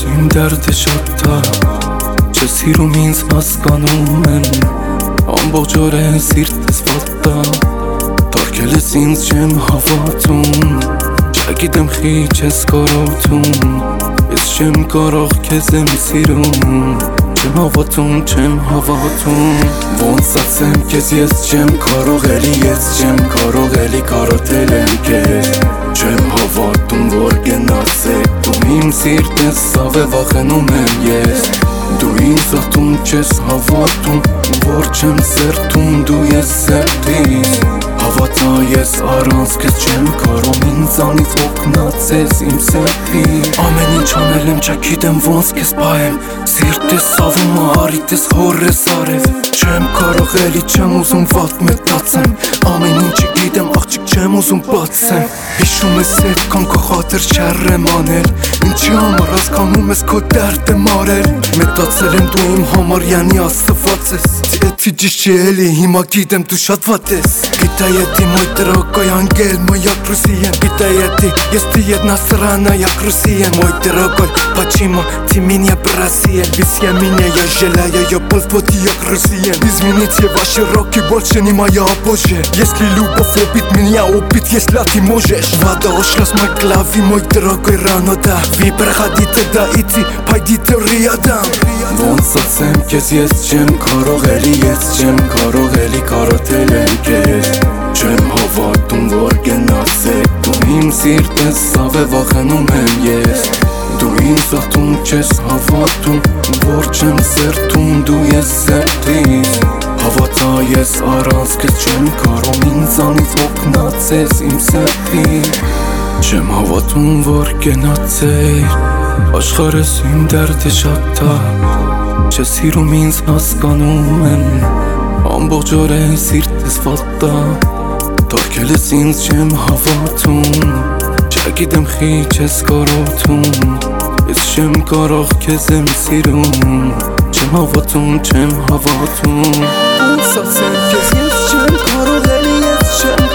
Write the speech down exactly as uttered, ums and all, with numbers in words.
իմ դերդը շատ դա Չես հիրում ինձ հասկանում եմ Ամբողջ օրեն սիրտս վատա Թարգել ես ինձ չեմ հավատում Չգիտեմ խի չես կարոտում Ես չեմ կարող քեզ եմ սիրում Չեմ հավատում, չեմ հավատում Ոնց ասեմ քեզ ես չեմ կարող էլի Ես չեմ կարող էլի կարոտել եմ քեզ Չեմ հավատում որ գնաս եք Դու իմ սիրտես սավ է վախենում եմ ես Դու ինձ աղթում չես հավատում Որ չեմ սերտում դու ես սերտից Հավատա ես առանց քեզ չեմ կարող Ինձանից օգնած ես իմ սերտից Ամեն ինչ անել եմ չգիտեմ ոնց քեզ պահեմ Սիրտես սավում առիթ ես հոր ես արև Չեմ կարող էլի չեմ ուզում վատ մտածեմ Ամեն ինչը գիտեմ աղջիկ չեմ ուզում բացեմ Հիշում ես հետ կան քո խաթր չեռ եմ անել Ինչի համար հասկանում ես քո դերդ եմ արել Մտածել եմ դու իմ համարյանի աստված ես Եթե ճիշտ չի էլի հիմա գիտեմ դու շատ վատ ես Գիտայեти мой дорогой ангел, моя Россия Гитаети, если одна страна, я Россия Мой дорогой, почему ты меня бросил? Ведь я меня, я желаю, я полпоти, я Россия Измените ваши руки, больше не моя Боже Если любовь убит меня, убить, если ты можешь Вода ушла с моей головы, мой дорогой, рано да Вы проходите, да идти, пойдите рядом Ոնց ասեմ քեզ ես չեմ կարող էլի Ես չեմ կարող էլի կարոտել եմ քեզ Չեմ հավատում որ գնաս եք Դու իմ սիրտես սավ է վախենում եմ ես Դու ինձ աղթում չես հավատում Որ չեմ սերտում դու ես սերտից Հավատա ես առանց քեզ չեմ կարող Ինձանից օգնած ես իմ սերտից Չեմ հավատում որ գնաց եք Աշխարհս իմ դերդը շատ դա Չես հիրում ինձ հասկանում եմ Ամբողջ օրեն սիրտս վատա Թարգել ես ինձ չեմ հավատում Չգիտեմ խի չես կարոտում Ես չեմ կարող քեզ եմ սիրում Չեմ հավատում, չեմ հավատում Ոնց ասեմ քեզ ես չեմ կարող էլի ես չեմ